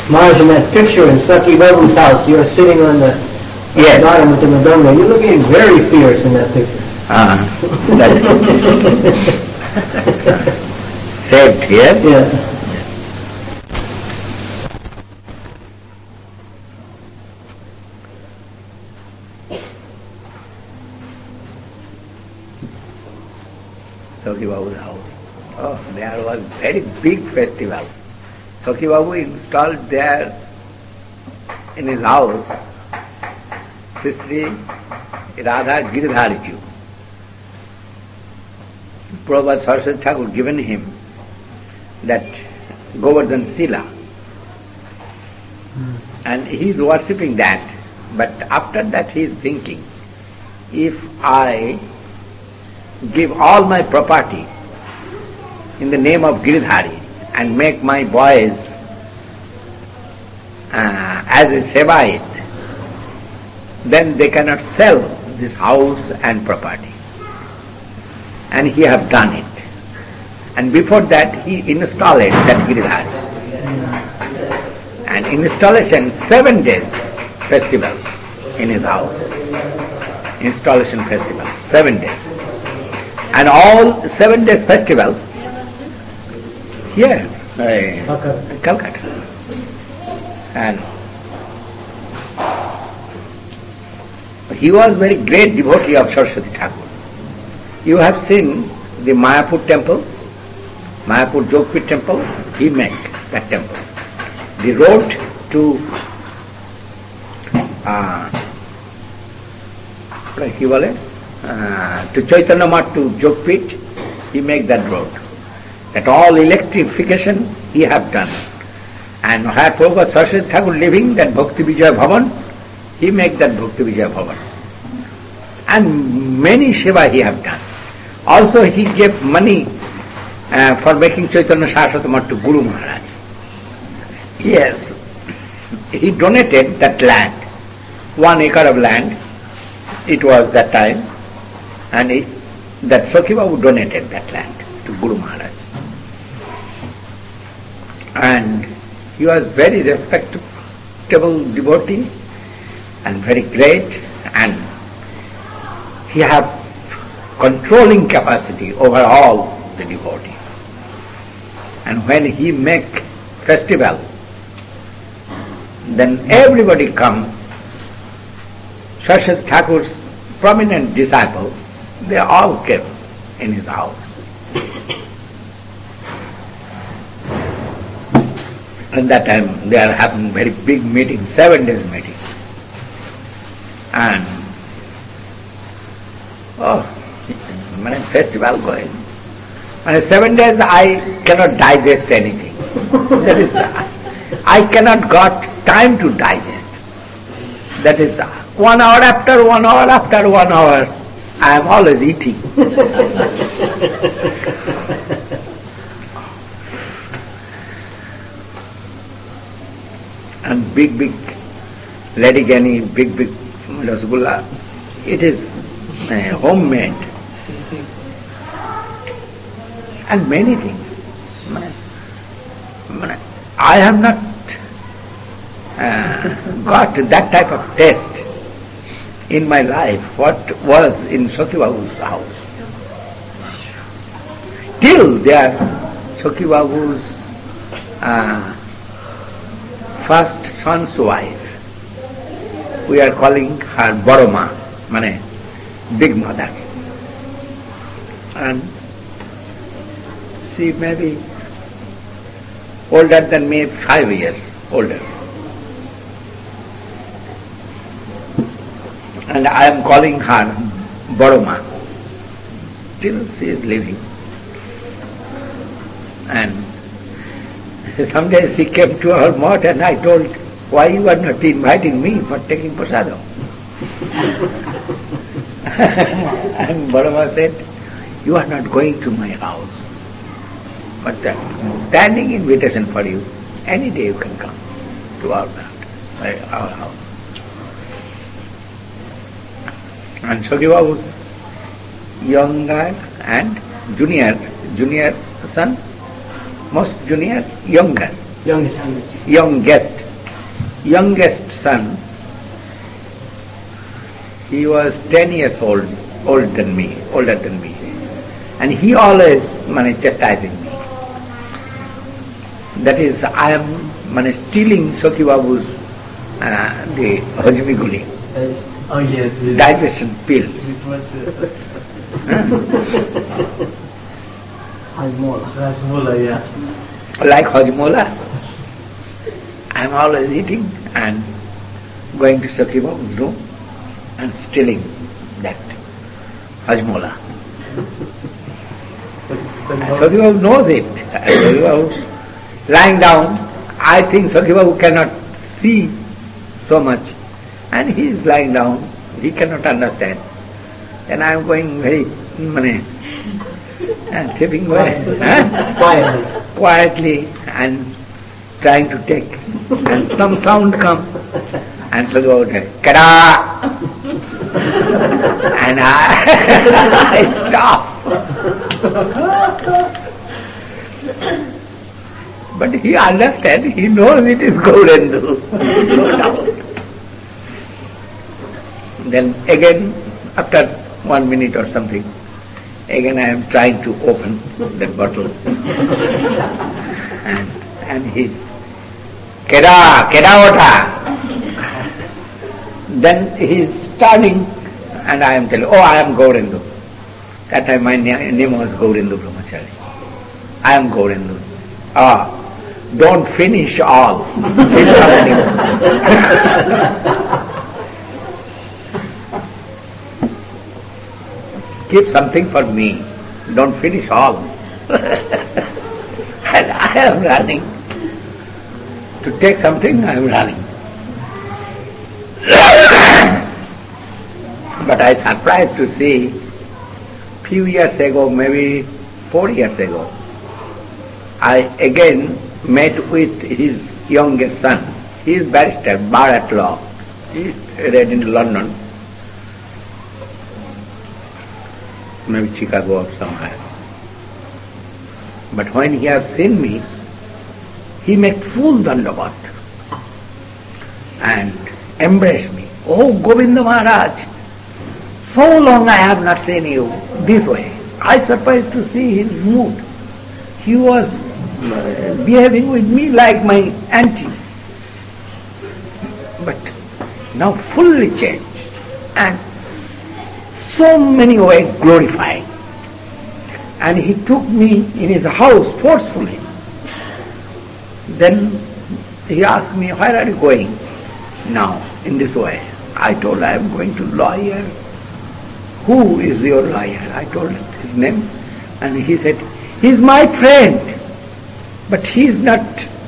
Maharaj, in that picture in Sakhi Babu's house, you're sitting on the bottom with the Madonna. You're looking very fierce in that picture. Saved here. Yeah. Sakhi Babu's house. Oh, there was very big festival. Sakhi Babu installed there in his house Sri Radha Giridhariju. Prabhupada Saraswati Thakur given him that Govardhan Sila. And he is worshipping that. But after that he is thinking, if I give all my property in the name of Giridhari and make my boys as a Sevait, then they cannot sell this house and property. And he have done it. And before that he installed that Giridhari. And installation 7 days festival in his house. Installation festival, 7 days. And all 7 days festival here, Calcutta. And he was very great devotee of Saraswati Thakur. You have seen the Mayapur temple, Mayapur Jogpit temple, he made that temple. The road to to Chaitanya Math to Jogpit, he made that road. That all electrification he have done. And where Prabhupada Saraswati Thakur living, that Bhakti Vijaya Bhavan, he make that Bhakti Vijaya Bhavan. And many Seva he have done. Also he gave money for making Chaitanya Saraswati Math to Guru Maharaj. Yes, he donated that land, 1 acre of land, it was that time, and that Sakhi Babu donated that land to Guru Maharaj. And he was very respectable devotee and very great, and he had controlling capacity over all the devotee. And when he make festival, then everybody come. Saraswati Thakur's prominent disciple, they all came in his house. And that time there happened very big meeting, 7 days meeting. And festival going. And 7 days I cannot digest anything. That is, I cannot got time to digest. That is 1 hour after 1 hour after 1 hour, I am always eating. And big Ladigani, big Rasgulla, it is homemade. And many things. I have not got that type of taste in my life, what was in Sakhi Babu's house. Till there, Sakhi Babu's first son's wife, we are calling her Baroma, big mother. And she may be older than me, 5 years older. And I am calling her Baroma. Till she is living. And someday she came to our mart and I told, why you are not inviting me for taking prasadam? And Baroma said, you are not going to my house. But standing invitation for you, any day you can come to our house. And Sakhi Babu's younger and junior son, most junior, younger, youngest son, he was 10 years older than me, and he always chastising me. That is, I am stealing Sakhi Babu's the Hajmi Guli, digestion pill. Hajmola, yeah. Like Hajmola, I am always eating and going to Sakhi Babu's room and stealing that Hajmola. Sakhi Babu knows it. Sakhi Babu lying down, I think Sakhi Babu cannot see so much, and he is lying down, he cannot understand. And I am going very tipping away quietly and trying to take, and some sound come, and Sakhi Babu said, "Kada!" And I stop. But he understands, he knows it is Gaurendu, no doubt. Then again, after 1 minute or something, again I am trying to open that bottle. and he, Keda ota. Then he is turning, and I am telling, oh, I am Gaurendu. That time my name was Gaurendu Brahmachari. I am Gaurendu. Don't finish all. Keep something for me. Don't finish all. And I am running. To take something, I am running. But I surprised to see, few years ago, maybe 4 years ago, I again met with his youngest son. He is barrister, bar at law. He read in London, maybe Chicago or somewhere. But when he has seen me, he made full dandavat and embraced me. Oh, Govinda Maharaj, so long I have not seen you this way. I surprised to see his mood. He was behaving with me like my auntie, but now fully changed and so many ways glorified. And he took me in his house forcefully. Then he asked me, where are you going now in this way? I told him, I am going to lawyer. Who is your lawyer? I told him his name, and he said, he is my friend. But he is not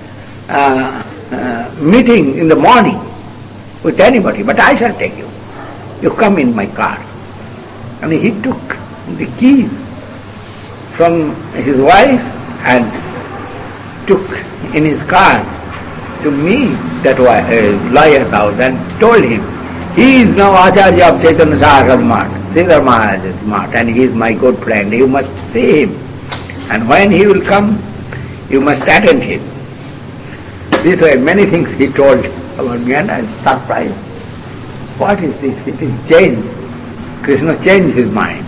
meeting in the morning with anybody, but I shall take you. You come in my car. And he took the keys from his wife and took in his car to me that lawyer's house and told him, he is now Acharya of Chaitanya Sagar's Math, Sridhar Maharaj's Math, and he is my good friend. You must see him. And when he will come, you must attend him. This way, many things he told about me, and I was surprised. What is this? It is changed. Krishna changed his mind.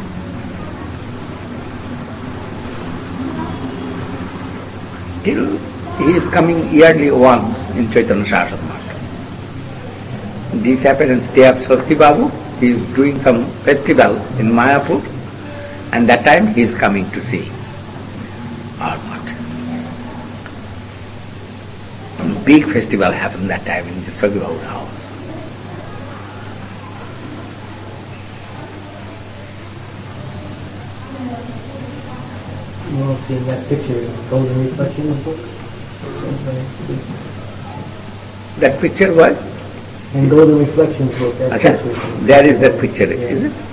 Till he is coming yearly once in Chaitanya Saraswat Math. This happens day of Sakhi Babu. He is doing some festival in Mayapur, and that time he is coming to see our Math. Big festival happened that time in the Sakhi Babu's house. You won't see that picture, Golden Reflection in the book? That picture was? In Golden Reflections book, that picture. There is that picture, is it?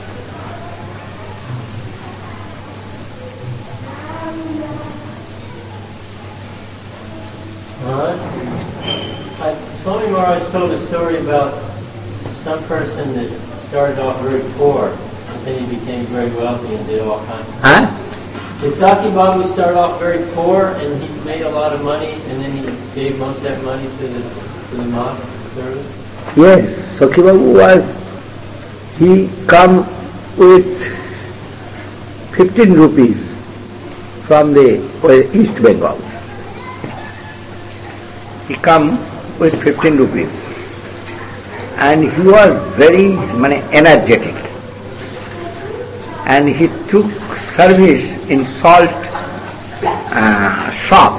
Swami Maharaj told a story about some person that started off very poor and then he became very wealthy and did all kinds of Did Saki Babu start off very poor and he made a lot of money and then he gave most of that money to the mosque service? Yes, Saki Babu he come with 15 rupees from the East Bengal. He come with 15 rupees and he was very energetic, and he took service in salt shop,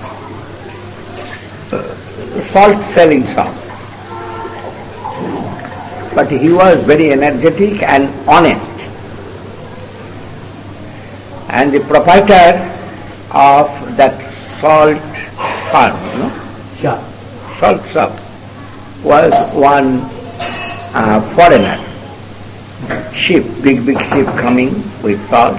salt selling shop. But he was very energetic and honest. And the proprietor of that salt farm, salt shop, was one foreigner. Ship, big ship coming with salt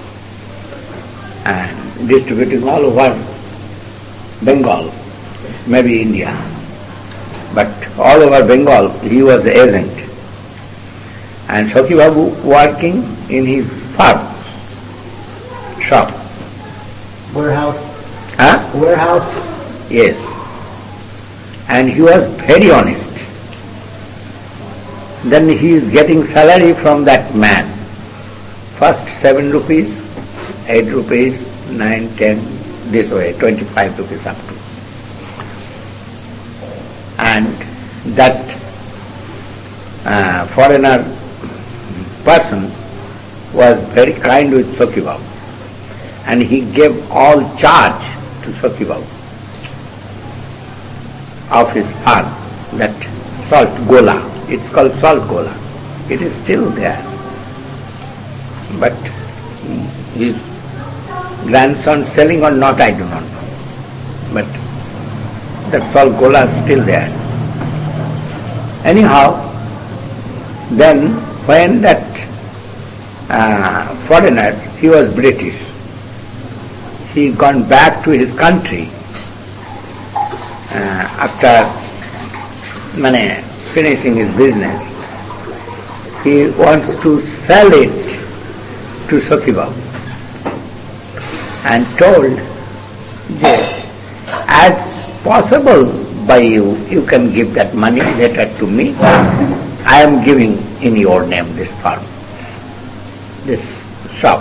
and distributing all over Bengal, maybe India. But all over Bengal he was the agent. And Saki Babu working in his farm shop. Warehouse? Huh? Warehouse? Yes. And he was very honest. Then he is getting salary from that man. First 7 rupees, 8 rupees, 9, 10, this way, 25 rupees up to. And that foreigner person was very kind with Saki Babu, and he gave all charge to Saki Babu of his farm, that salt gola. It's called salt gola. It is still there. But his grandson selling or not, I do not know. But that salt gola is still there. Anyhow, then when that foreigner, he was British, he gone back to his country after finishing his business. He wants to sell it to Saki Babu and told that as possible by you, you can give that money later to me. I am giving in your name this farm, this shop.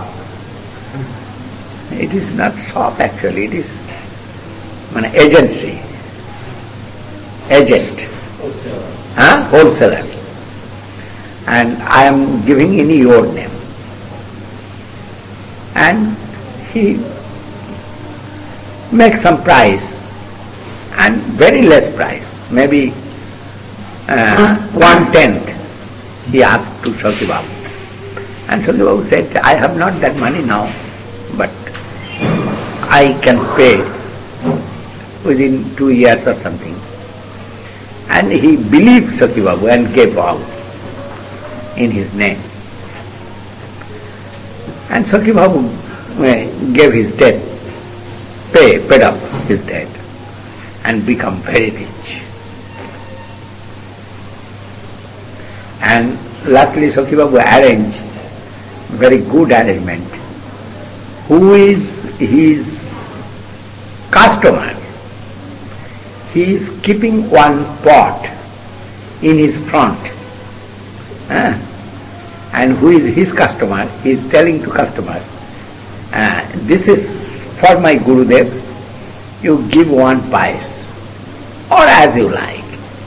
It is not shop actually, it is agency, agent, wholesaler. And I am giving in your name. And he makes some price, and very less price, maybe 1/10 he asked to Saki Babu. And Saki Babu said, I have not that money now, but I can pay within 2 years or something. And he believed Saki Babu and gave out in his name. And Saki Babu gave his debt, paid up his debt, and become very rich. And lastly, Saki Babu arranged very good arrangement. Who is his customer? He is keeping one pot in his front. And who is his customer? He is telling to customer, this is for my Gurudev, you give 1 paise, or as you like.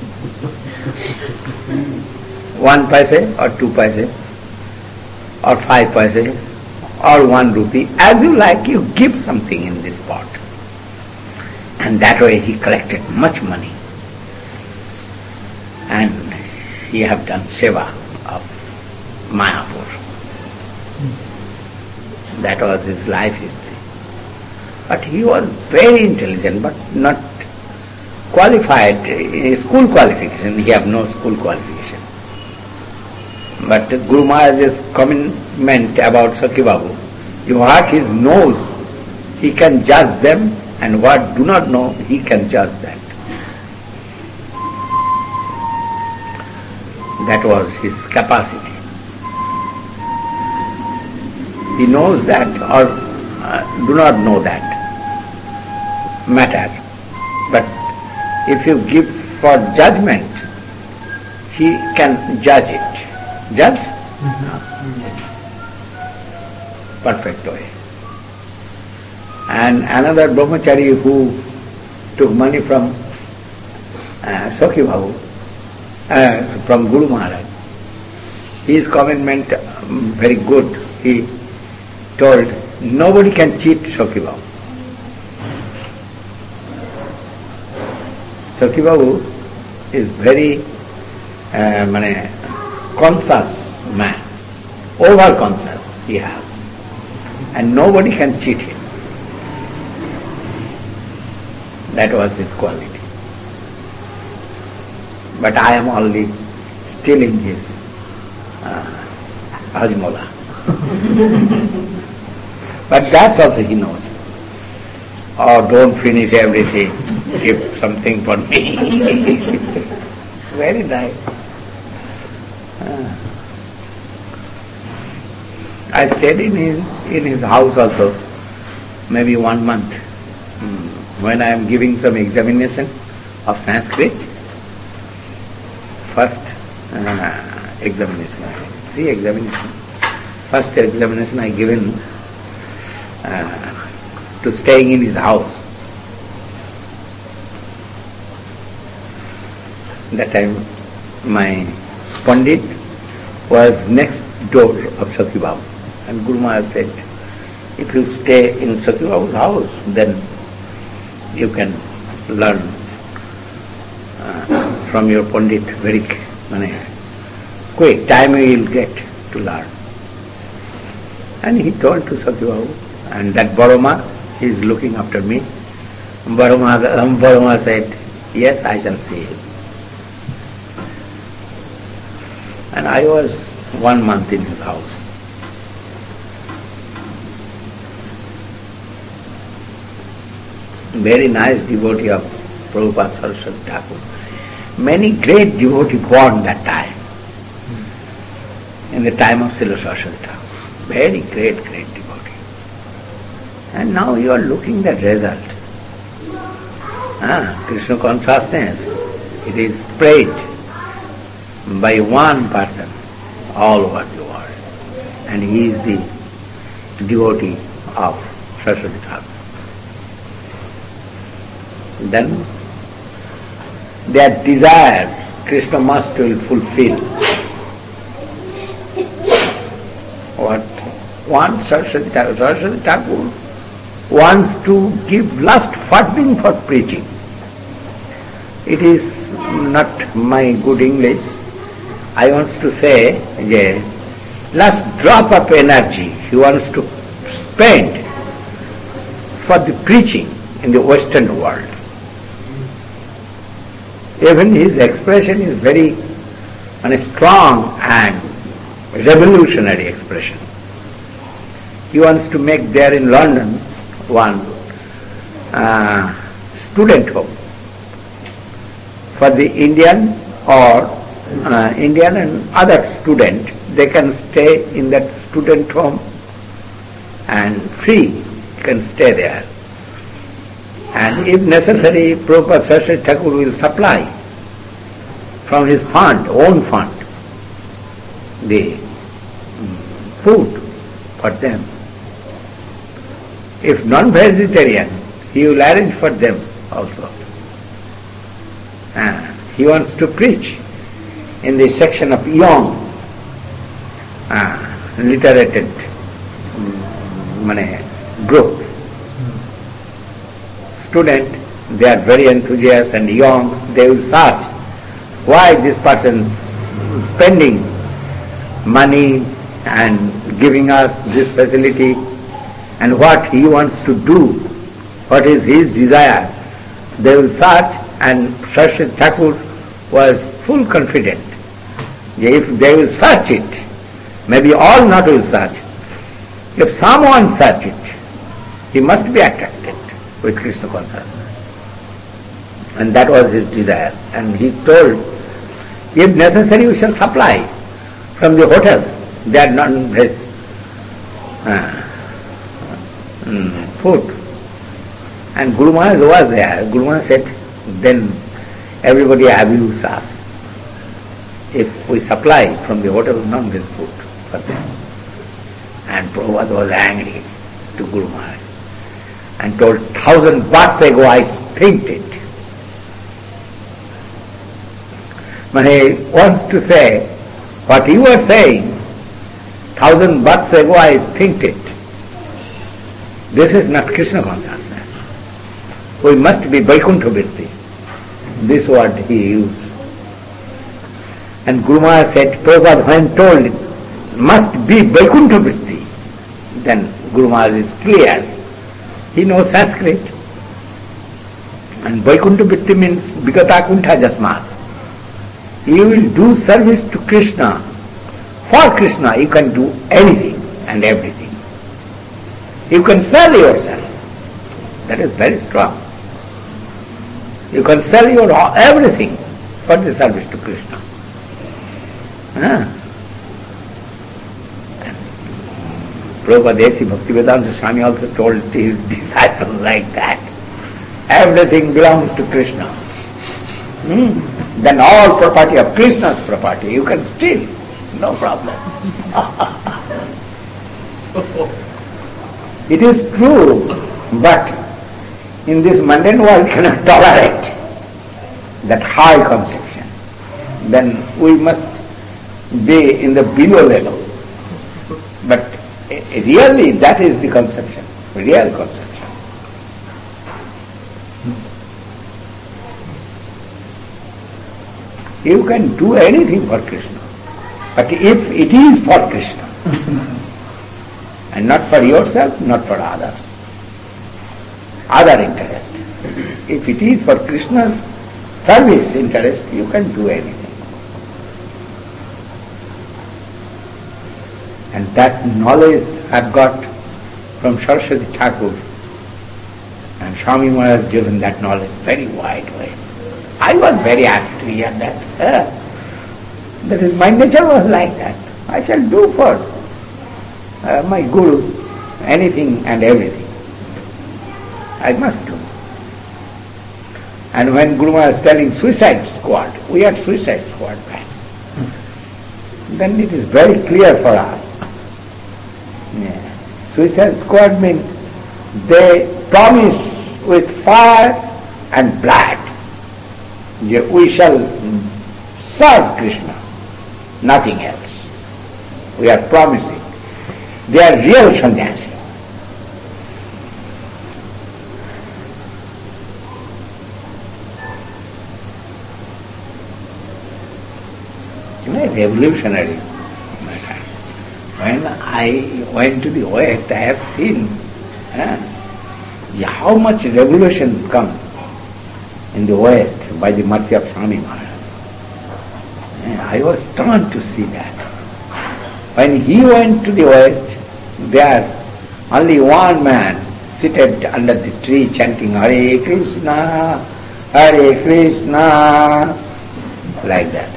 1 paise or 2 paise or 5 paise or 1 rupee, as you like, you give something in this pot. And that way he collected much money. And he have done seva of Mayapur. That was his life history. But he was very intelligent, but not qualified, school qualification. He have no school qualification. But Guru Maharaj's comment about Saki Babu, what he knows, he can judge them, and what do not know, he can judge that. That was his capacity. He knows that, or do not know that matter. But if you give for judgment, he can judge it. Judge? Perfect way. And another brahmachari who took money from Sakhi Babu, from Guru Maharaj, his commitment very good. He told, nobody can cheat Sakhi Babu. Sakhi Babu is very conscious man, over-conscious he has, and nobody can cheat him. That was his quality. But I am only stealing his Hajmola. But that's also he knows. Oh, don't finish everything. Give something for me. Very nice. I stayed in his house also, maybe 1 month. When I am giving some examination of Sanskrit, first examination, 3 examinations. First examination I given to staying in his house. That time my Pandit was next door of Sakhi Babu, and Guru Maharaj said, if you stay in Sakhi Babu's house, then you can learn from your Pandit very quick time you will get to learn. And he told to Sakhi Babu, and that Baroma is looking after me. Baroma said, yes, I shall see you. And I was 1 month in his house. Very nice devotee of Prabhupada Saraswati Thakur. Many great devotees born that time, in the time of Srila Saraswati Thakur. Very great devotee. And now you are looking at the result. Krishna consciousness, it is spread by one person all over the world. And he is the devotee of Saraswati Thakur. Then their desire Krishna must will fulfill. What wants Saraswati Thakur? Saraswati Thakur wants to give last funding for preaching. It is not my good English. I want to say, last drop of energy he wants to spend for the preaching in the Western world. Even his expression is very strong and revolutionary expression. He wants to make there in London one student home for the Indian or Indian and other student. They can stay in that student home and free can stay there. And if necessary, Prabhupada Saraswati Thakur will supply from his own fund, the food for them. If non-vegetarian, he will arrange for them also. He wants to preach in the section of young, literated group. Student, they are very enthusiastic and young, they will search why this person is spending money and giving us this facility and what he wants to do, what is his desire. They will search, and Saraswati Thakur was full confident. If they will search it, maybe all not will search. If someone search it, he must be attracted with Krishna consciousness. And that was his desire. And he told, if necessary we shall supply from the hotel. They are food. And Guru Maharaj was there. Guru Maharaj said, then everybody abuse us if we supply from the hotel non-veg food for them. And Prabhupada was angry to Guru Maharaj and told 1,000 baths ago I fainted. But he wants to say, what you are saying, 1,000 baths ago I fainted. This is not Krishna consciousness. We must be Vaikuntha Vritti. This word he used. And Guru Maharaj said, Prabhupada when told must be Vaikuntha Vritti, then Guru Maharaj is clear. He knows Sanskrit. And Vaikuntha Vritti means Vigata Kuntha Jasmat. You will do service to Krishna. For Krishna you can do anything and everything. You can sell yourself. That is very strong. You can sell your everything for the service to Krishna. Prabhupada Desi Bhaktivedanta Swami also told his disciples like that. Everything belongs to Krishna. Then all property of Krishna's property you can steal. No problem. It is true, but in this mundane world cannot tolerate that high conception. Then we must be in the below level. But really that is the conception, real conception. You can do anything for Krishna, but if it is for Krishna, and not for yourself, not for others, other interest. If it is for Krishna's service interest, you can do anything. And that knowledge I've got from Saraswati Thakur, and Swami Maharaj has given that knowledge very wide way. I was very happy to hear that. That is, my nature was like that. I shall do for my Guru anything and everything. I must do. And when Guru Maharaj is telling suicide squad, we had suicide squad back, then it is very clear for us. Suicide squad means they promise with fire and blood, we shall serve Krishna, nothing else. We are promising. They are real sannyasi. Revolutionary matter. When I went to the West, I have seen how much revolution come in the West by the mercy of Swami Maharaj. I was stunned to see that. When he went to the West, there only one man seated under the tree chanting Hare Krishna, Hare Krishna, like that.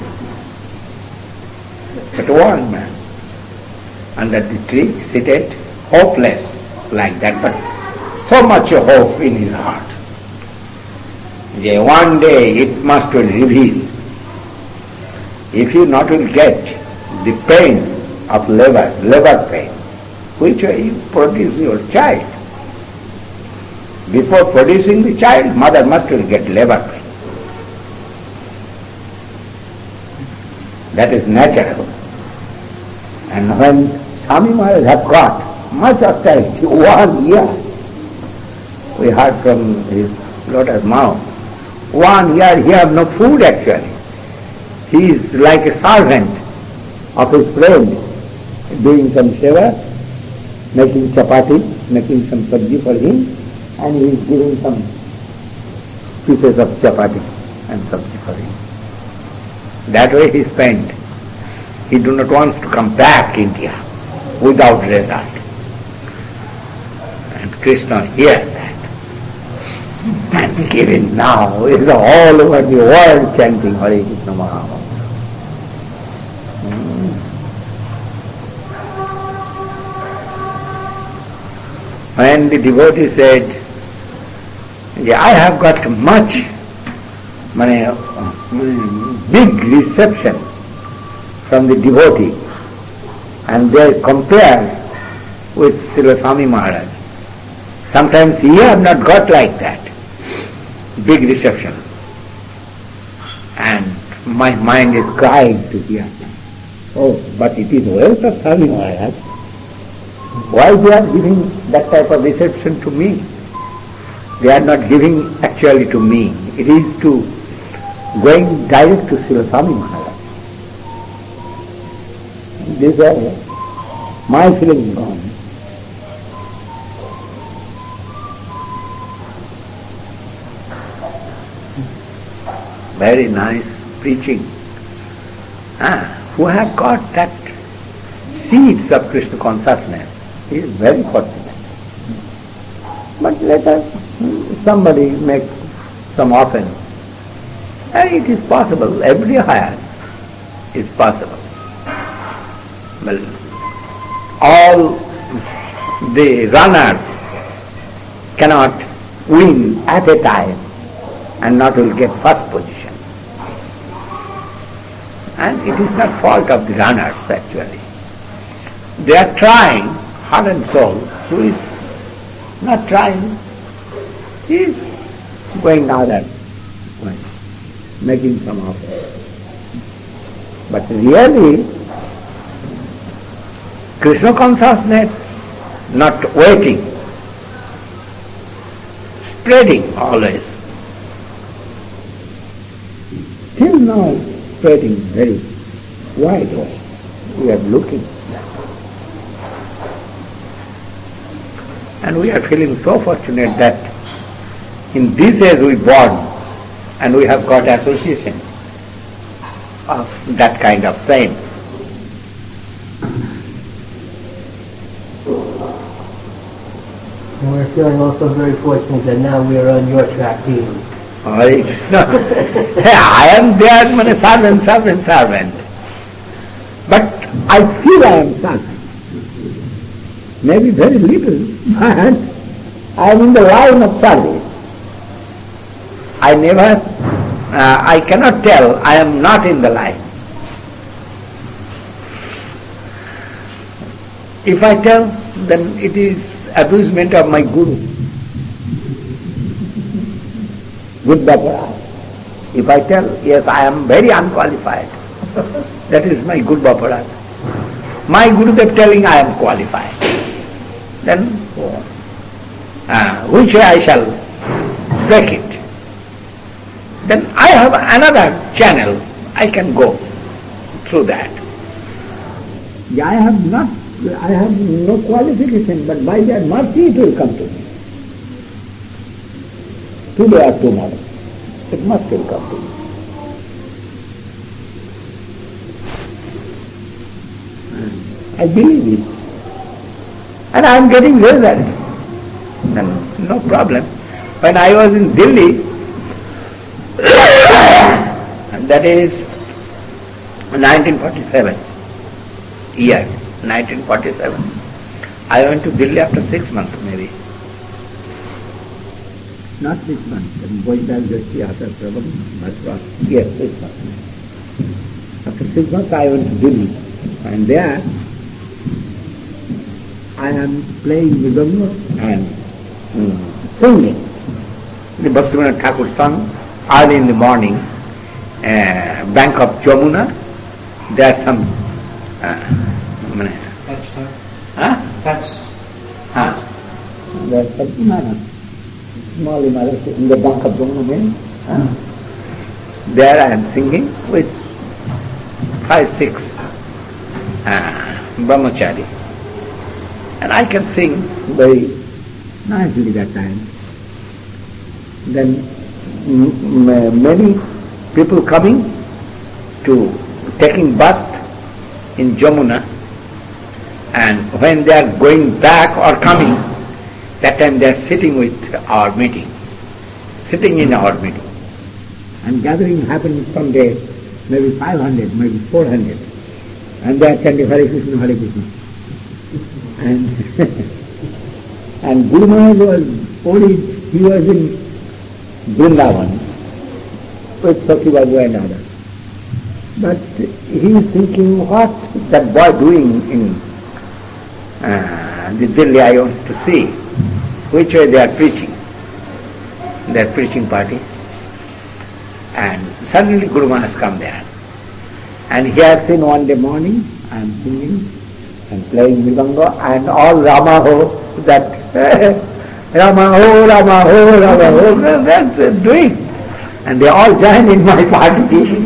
But one man under the tree seated, hopeless like that, but so much hope in his heart. One day it must will reveal. If you not will get the pain of labor pain, which way you produce your child. Before producing the child, mother must will get labor pain. That is natural. And when Swami Maharaj had got much austerity, 1 year, we heard from his lotus mouth, 1 year he had no food actually. He is like a servant of his friend, doing some seva, making chapati, making some sabji for him, and he is giving some pieces of chapati and sabji for him. That way he spent. He do not want to come back India without result. And Krishna hears that and given now is all over the world chanting Hare Krishna Mahamantra. when the devotee said, "Yeah, I have got much big reception from the devotee," and they compare with Srila Swami Maharaj. Sometimes he have not got like that, big reception. And my mind is crying to hear. Oh, but it is wealth of Swami Maharaj. Why they are giving that type of reception to me? They are not giving actually to me. It is to going direct to Srila Swami Maharaj. These are my feelings gone. Very nice preaching. Who have got that seeds of Krishna consciousness is very fortunate. But let us, somebody make some offense. And it is possible, everywhere is possible. Well, all the runners cannot win at a time and not will get first position. And it is not fault of the runners actually. They are trying heart and soul. Who is not trying, he is going other way, making some offense. But really, Krishna consciousness not waiting, spreading always. Till now, spreading very wide way. We are looking. And we are feeling so fortunate that in this age we born and we have got association of that kind of saints. And we're feeling also very fortunate that now we are on your track team. Hare Krishna. I am there, servant. But I feel I am servant. Maybe very little, but I am in the line of service. I cannot tell I am not in the line. If I tell, then it is abusement of my Guru. Good Bapara. If I tell, yes, I am very unqualified, that is my good Bapara. My Gurudev telling I am qualified. Then, which way I shall break it? Then I have another channel, I can go through that. I have no qualification, but by their mercy it will come to me. Today or tomorrow, it must will come to me. I believe it. And I am getting result. Then no problem. When I was in Delhi, and that is 1947, year 1947, I went to Delhi after 6 months maybe. Not 6 months, I'm going back just after 7 months. Yes, 6 months. After 6 months I went to Delhi, and there I am playing Mridanga and singing. The Bhaktivinoda Thakur sung early in the morning, bank of Jamuna. There are some That's time. huh? That's There's some small in the bank of Jamuna. There I am singing with 5-6 brahmachari. And I can sing very nicely that time. Then many people coming to taking bath in Jamuna, and when they are going back or coming, that time they are sitting with our meeting, sitting in our meeting. And gathering happened someday, maybe 500, maybe 400, and they are chanting Hare Krishna, Hare Krishna. And And Guru Maharaj he was in Vrindavan with Sakhi Babu and others. But he is thinking, what that boy doing in the Delhi, I want to see which way they are preaching, their preaching party. And suddenly Guru Maharaj has come there. And he has seen one day morning, I am singing and playing Mridanga and all Rama Ho, that Rama Ho, Rama Ho, Rama Ho, that's doing. And they all join in my party.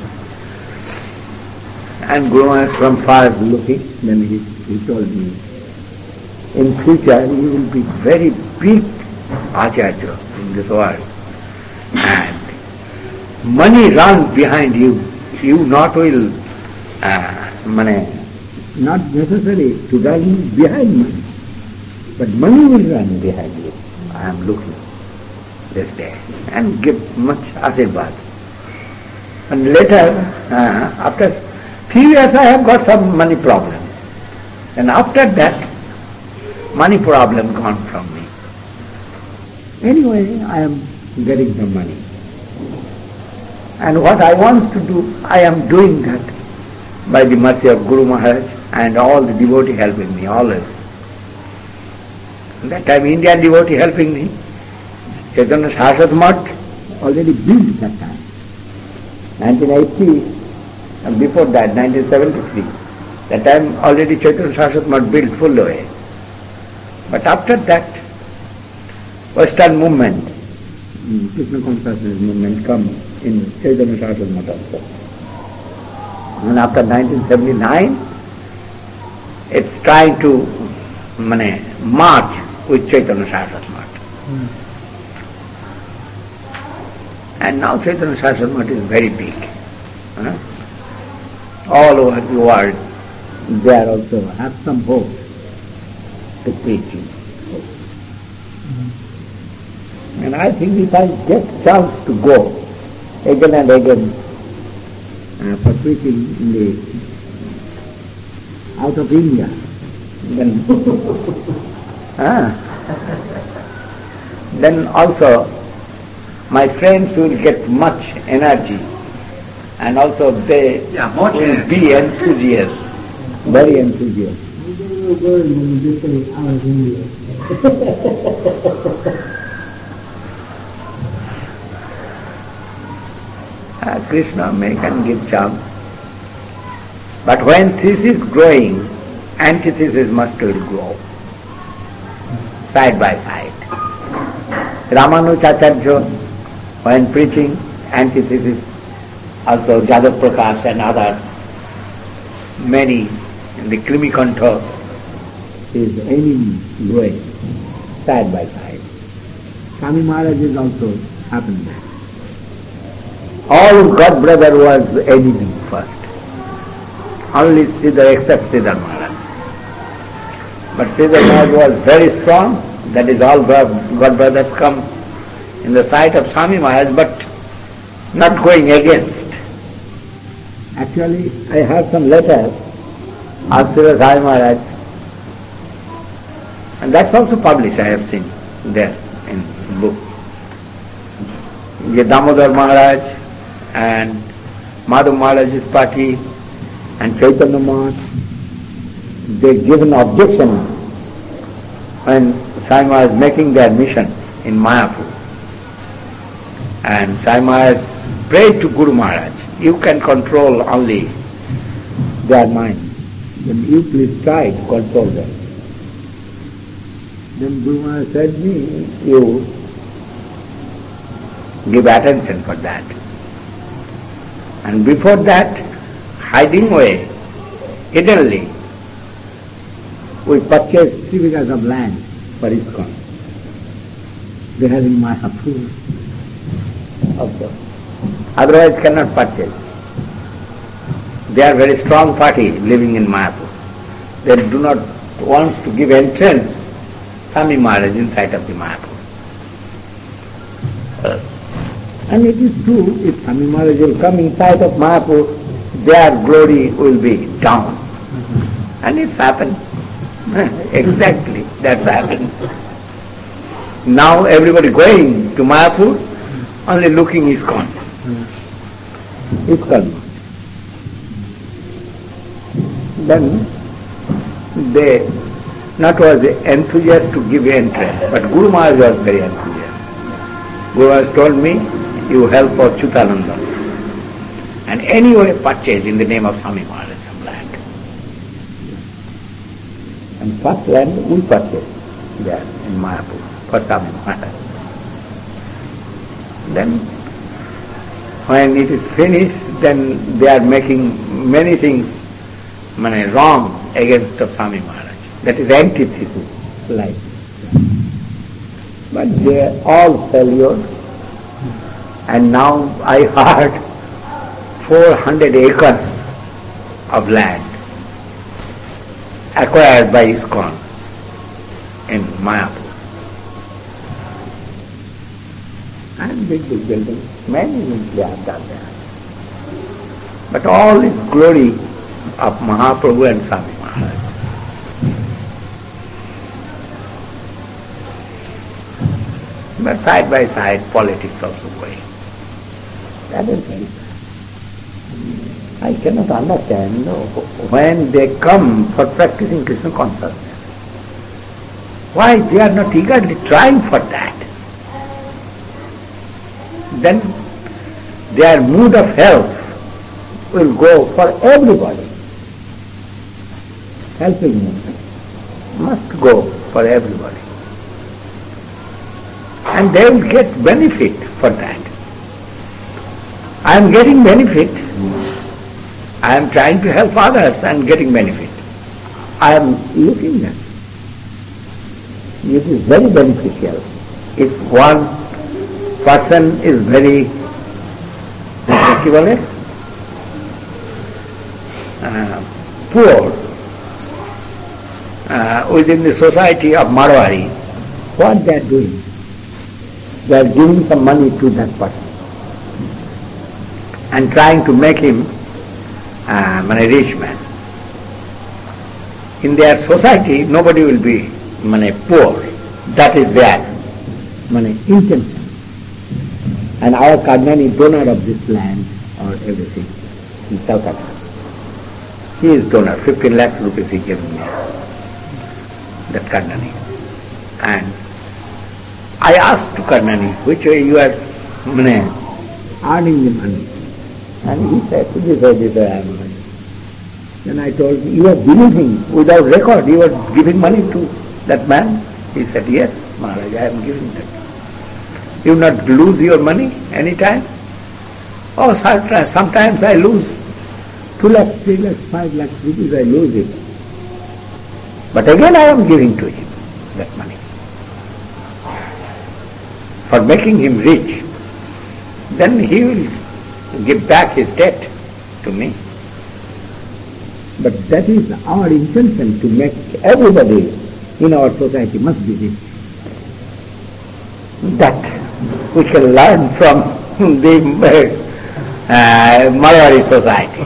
And Guru Maharaj from far looking, then he told me, in future you will be very big Acharya in this world. And money runs behind you. You not will, not necessarily to run behind money, but money will run behind you. I am looking this day and give much Ashirvad. And later, after few years I have got some money problem. And after that, money problem gone from me. Anyway, I am getting the money. And what I want to do, I am doing that by the mercy of Guru Maharaj and all the devotee helping me, always. That time Indian devotee helping me, Chaitanya Saraswati Math already built that time. 1980, and before that, 1973. That time already Chaitanya Saraswati Math built full away. But after that, Western movement, Krishna consciousness movement come in Chaitanya Saraswati Math also. And after 1979, it's trying to march with Chaitanya Saraswati Math. And now Chaitanya Saraswati Math is very big. All over the world, there also have some hope to preaching. And I think if I get chance to go again and again for preaching in the out of India, then also my friends will get much energy, and also they will be enthusiasts, very enthusiastic. Krishna can give chance. But when thesis is growing, antithesis must will grow, side by side. Ramanujacharya, when preaching, antithesis, also Jadav Prakash and others, many, the Krimikantha is aiming growing, side by side. Swami Maharaj is also happened there. All God brother was enemy first. Only Siddhar except Siddhar Maharaj. But Siddhar Maharaj was very strong, that is all God brothers come in the sight of Swami Maharaj, but not going against. Actually, I have some letters of Siddhar Swami Maharaj, and that's also published, I have seen there in book. Damodar Maharaj and Madhav Maharaj's party and Chaitanya Math, they give an objection when Swami Maharaj making their mission in Mayapur. And Swami Maharaj prayed to Guru Maharaj, you can control only their mind. Then you please try to control them. Then Guru Maharaj said me, you give attention for that. And before that, hiding away, hiddenly, we purchased 3 acres of land for ISKCON. They have in Mayapur also. Otherwise cannot purchase. They are very strong party living in Mayapur. They do not want to give entrance Swami Maharaj inside of the Mayapur. And it is true, if Swami Maharaj will come inside of Mayapur, their glory will be down. And it's happened. Exactly, that's happened. Now everybody going to Mayapur, only looking ISKCON. ISKCON. Then they not was enthusiastic to give entrance, but Guru Maharaj was very enthusiastic. Guru Maharaj told me, you help for Chutananda. And anyway purchase in the name of Swami Maharaj some land. And first land we purchased there in Mayapur for Swami Maharaj. Then when it is finished, then they are making many things wrong against of Swami Maharaj. That is antithesis, like. But they are all failures. And now I heard 400 acres of land acquired by ISKCON in Mayapur. And big buildings, many things they have done there. But all is glory of Mahaprabhu and Swami Maharaj. But side by side, politics also going. That is very bad. I cannot understand when they come for practicing Krishna consciousness, why they are not eagerly trying for that. Then their mood of help will go for everybody. Helping mood must go for everybody. And they will get benefit for that. I am getting benefit. I am trying to help others and getting benefit. I am looking at it. It is very beneficial. If one person is very equivalent, poor within the society of Marwari, what they are doing? They are giving some money to that person and trying to make him a rich man. In their society, nobody will be poor. That is their intention. And our Karnani, donor of this land or everything in South Africa, he is donor. 15 lakh rupees he gave me, that Karnani. And I asked to Karnani, which way you are earning the money? And he said, this way I am earning. Then I told him, you are believing without record, you are giving money to that man? He said, yes, Maharaj, I am giving that. You not lose your money any time? Oh, sometimes I lose 2 lakhs, 3 lakhs, 5 lakhs rupees, I lose it. But again I am giving to him that money for making him rich. Then he will give back his debt to me. But that is our intention, to make everybody in our society must be rich. That we can learn from the Marwari society.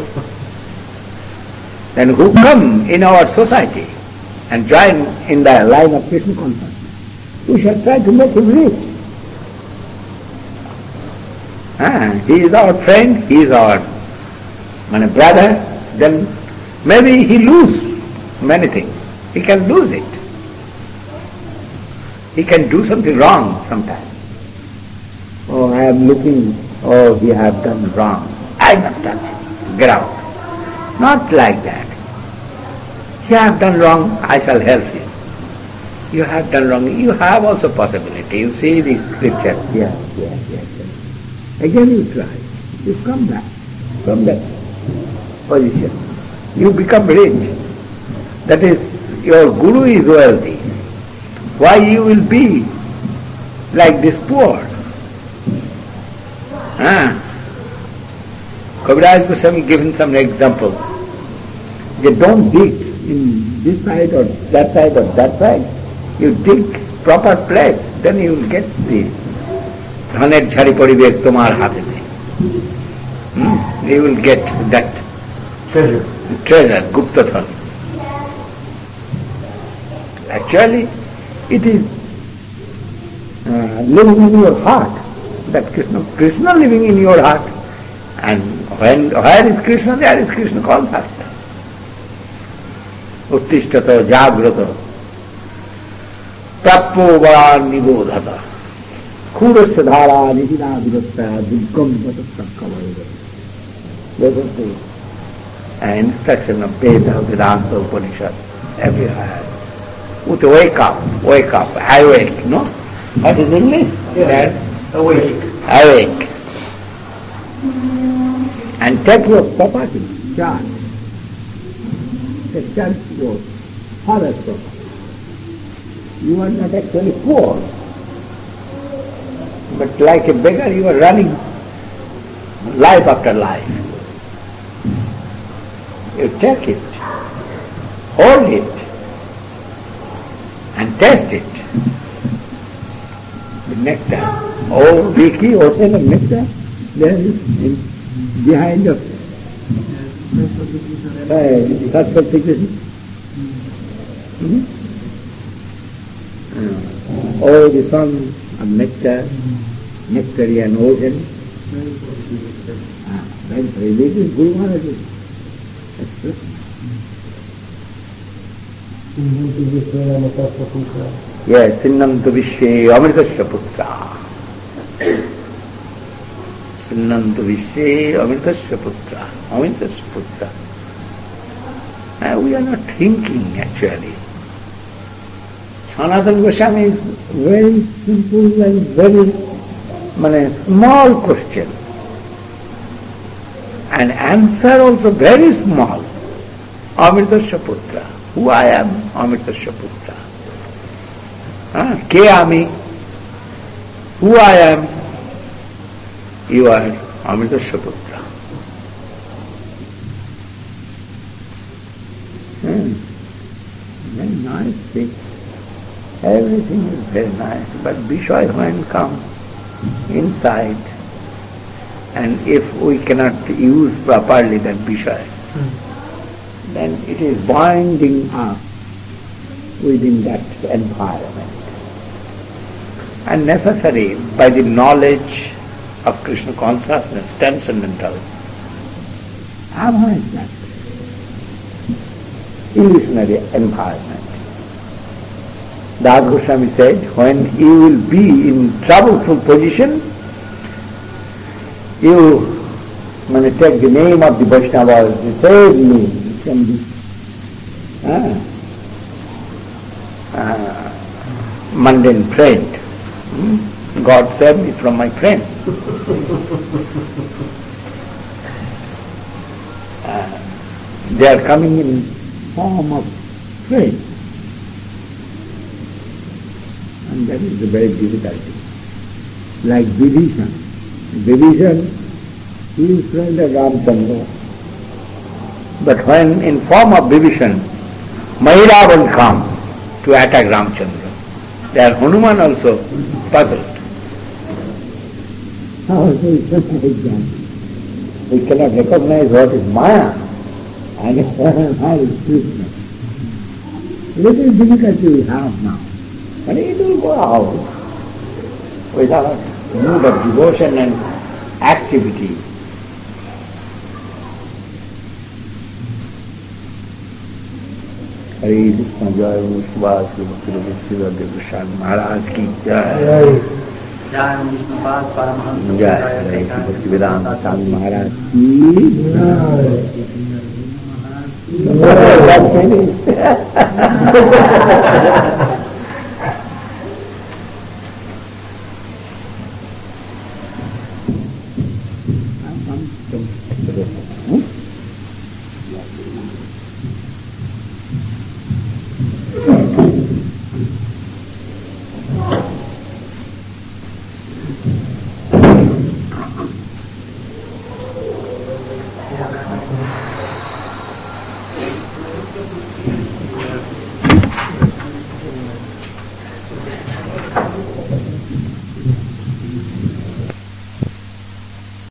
Then who come in our society and join in the line of Krishna consciousness, we shall try to make him rich. He is our friend, he is our brother, then maybe he lose many things. He can lose it. He can do something wrong sometimes. Oh, I am looking, oh, he have done wrong. I have not done it. Get out. Not like that. You have done wrong, I shall help you. You have done wrong, you have also possibility. You see these scriptures. Yes. Again you try. You come back from that position. You become rich. That is, your guru is wealthy. Why you will be like this poor? Kaviraj Goswami given some example. They don't dig in this side or that side or that side. You dig proper place, then you will get the dhaner jhari paribek tomar hathete. You will get that treasure, Gupta Dhan. Actually, it is living in your heart. That Krishna living in your heart. And where is Krishna? There is Krishna consciousness. Uttishthata jagrata tappovan nibodhata khurasya dhara nidina vidatta dukam vatasakavayada. Those are the instruction of Veda, Vedanta, Upanishad, everywhere. Wake up, awake, no? What is English? Yes. Awake. Awake. And take your property, charge. The church was father's property. You are not actually poor. But like a beggar, you are running life after life. You take it, hold it, and taste it. The nectar. Oh, Vicky, ocean of nectar, there is behind us. Saraswati Krishna. Oh, the sun of nectar, nectarian ocean. That's religion, Guru Maharaj. Yes, Sinnantu Vishwe Amritasya Putra. Sinnantu Vishwe Amritasya Putra. Amritasya Putra. We are not thinking actually. Sanatana Goswami is very simple and very small question. And answer also very small. Amritasya Putra. Who I am? Amritasya Putra. Ke ami? Who I am? You are Amritasya Putra. Very nice thing. Everything is very nice. But Vishwa when come inside, and if we cannot use properly that Vishwa, then it is binding us within that environment. And necessary by the knowledge of Krishna consciousness, transcendental, avoid that illusionary environment. Das Goswami said, when you will be in troubleful position, you take the name of the Vaishnava, save me from this mundane friend. God save me from my friend. They are coming in form of friend. And that is the very difficulty. Like Vibhishan. Vibhishan, he is friend of Ramchandra. But when in form of Vibhishan, Mahiravan come to attack Ramchandra, there Hanuman also puzzled. How is it like that? We cannot recognize what is Maya and what is Krishna. Little difficulty we have now. But it will go out without mood of devotion and activity. Hare Krishna Jai Vishwas Shiva Devashan Maharaj Ki Jai. Jai Vishnu Pad Paramahansa. Jai Shri Bhakti Vedanta Swami Maharaj Ki Jai.